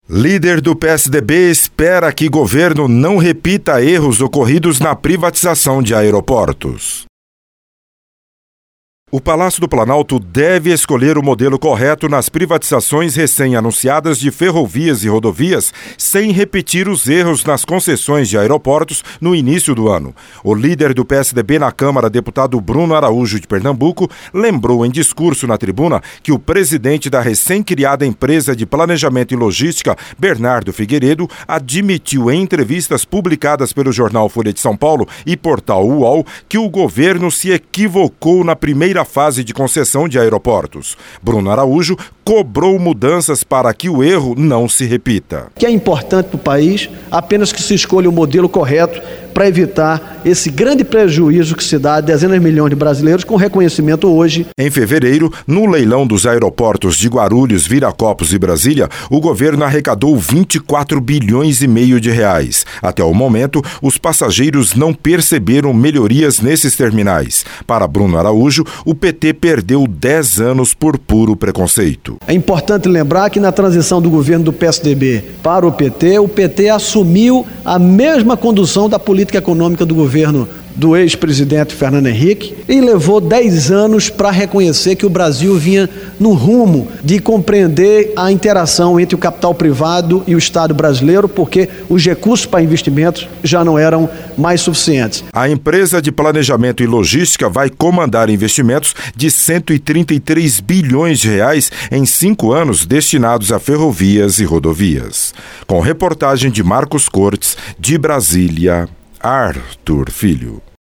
Líder do PSDB espera que governo não repita erros ocorridos na privatização de aeroportos. O Palácio do Planalto deve escolher o modelo correto nas privatizações recém-anunciadas de ferrovias e rodovias, sem repetir os erros nas concessões de aeroportos no início do ano. O líder do PSDB na Câmara, deputado Bruno Araújo de Pernambuco, lembrou em discurso na tribuna que o presidente da recém-criada empresa de planejamento e logística, Bernardo Figueiredo, admitiu em entrevistas publicadas pelo jornal Folha de São Paulo e portal UOL que o governo se equivocou na primeira fase de concessão de aeroportos. Bruno Araújo cobrou mudanças para que o erro não se repita. Que é importante para o país apenas que se escolha o modelo correto para evitar esse grande prejuízo que se dá a dezenas de milhões de brasileiros com reconhecimento hoje. Em fevereiro, no leilão dos aeroportos de Guarulhos, Viracopos e Brasília, o governo arrecadou 24 bilhões e meio de reais. Até o momento, os passageiros não perceberam melhorias nesses terminais. Para Bruno Araújo, o PT perdeu 10 anos por puro preconceito. É importante lembrar que na transição do governo do PSDB para o PT assumiu a mesma condução da política econômica do governo do ex-presidente Fernando Henrique e levou 10 anos para reconhecer que o Brasil vinha no rumo de compreender a interação entre o capital privado e o Estado brasileiro, porque os recursos para investimentos já não eram mais suficientes. A empresa de planejamento e logística vai comandar investimentos de 133 bilhões de reais em 5 anos destinados a ferrovias e rodovias. Com reportagem de Marcos Cortes, de Brasília, Arthur Filho.